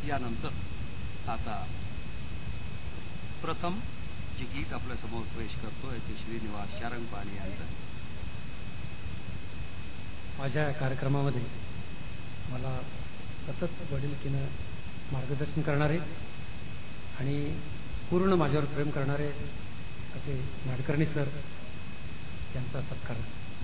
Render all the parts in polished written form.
यानंतर आता प्रथम जे गीत आपल्या समोर पेश करतोय ते श्रीनिवास शारंगपाणी यांचं. माझ्या कार्यक्रमामध्ये मला सतत वडिलकीनं मार्गदर्शन करणारे आणि पूर्ण माझ्यावर प्रेम करणारे असे नाडकर्णी सर यांचा सत्कार.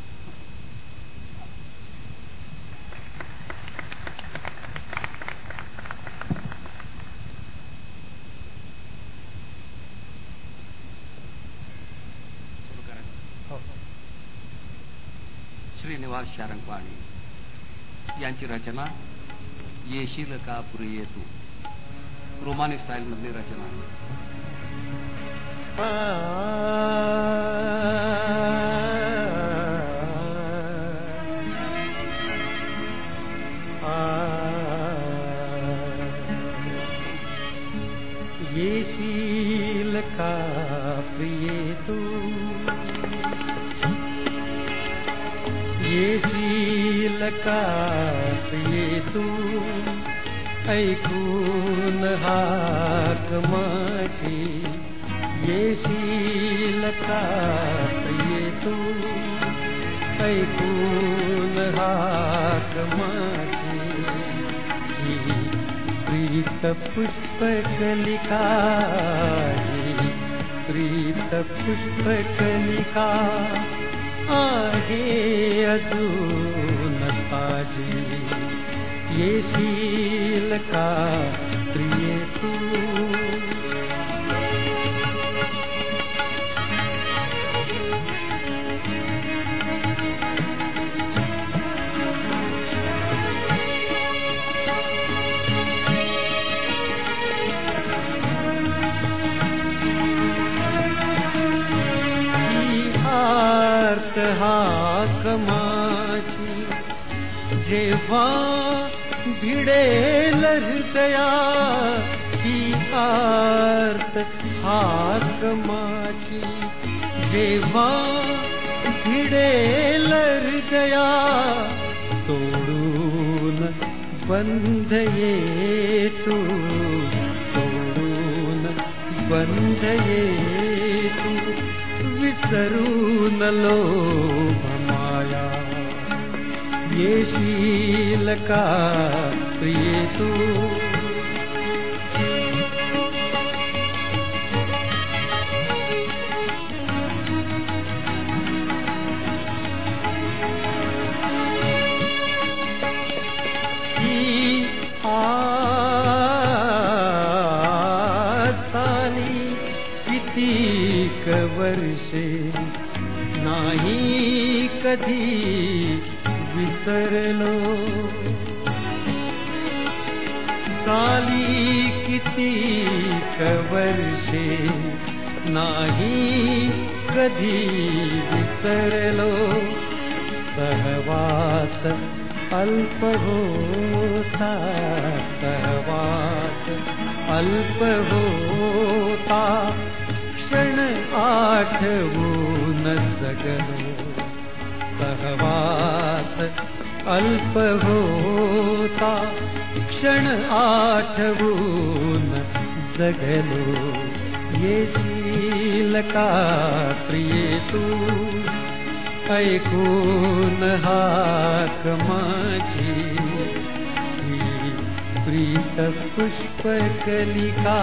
श्रीनिवास शारंगपाणी यांची रचना येशील का प्रिये तू, रोमानी स्टाईल मधली रचना. येशील का प्रिये तू, येशील का प्रिये तू, ऐकून हाक माझी. येशील का प्रिये तू, ऐकून हाक माझी. ही प्रीत पुष्पकलिका, ही प्रीत पुष्पकलिका आहे अजून ताजी. येशील का प्रिये तू. हाक माझी जेव्हा भिडेल हृदया, ही आर्त हाक माझी जेव्हा भिडेल हृदया. तोडून बंध ये तू, तोडून बंध ये तू, विसरून लोभ माया. येशील का प्रिये तू. ही आली कितीक वर्षे नाही कधी विसरलो. साली कितीक वर्षे नाही कधी विसरलो. सहवास अल्प होता, सहवास अल्प होता, क्षण आठवून जगलो. सहवास अल्प होता, क्षण आठवून जगलो. येशील का प्रिये तू, ऐकून हाक माझी. ही प्रीत पुष्पकलिका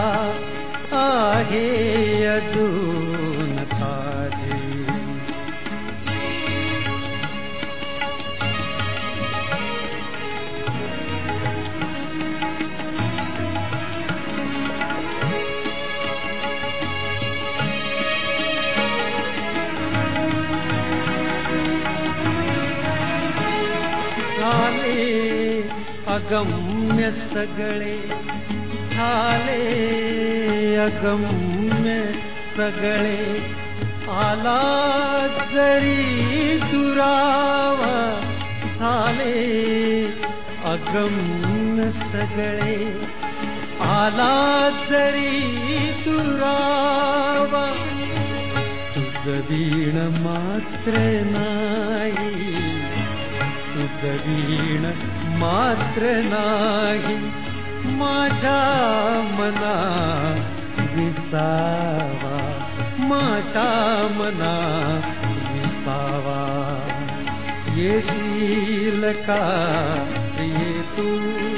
आहे अजून ताजी. झाले अगम्य सगळे, झाले अगम्य सगळे. आला जरी दुरावा, झाले अगम्य सगळे. आला जरी दुरावा, तुझ वीण मात्र नाही, तुझ वीण मात्र नाही. माझ्या मना विसावा, माझ्या मना विसावा. येशील का प्रिये तू?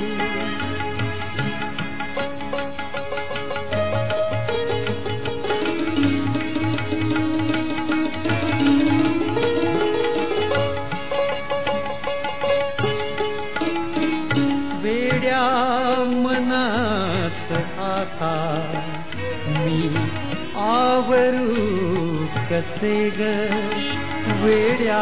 वेड्या मनात आता मी आवरू कसे ग? वेड्या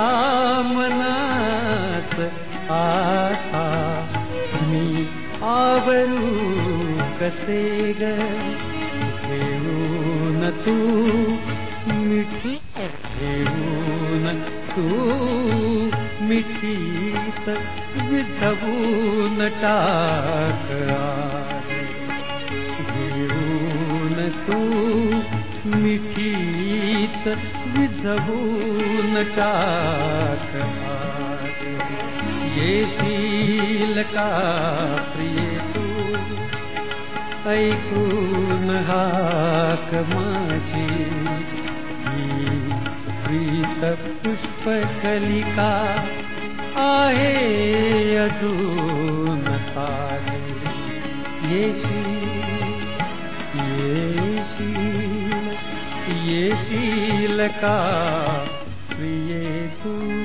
मनात आता मी आवरू कसे ग? घेऊन तू मिठी, घेऊन तू मिठीत विझवून टाक आहे. घेऊन तू मिठीत विझवून टाक आहे. येशील का प्रिये तू? ऐकून हाक माझी ही प्रीत पुष्पकलिका आहे अजून ताजी. येशील का प्रिये तू?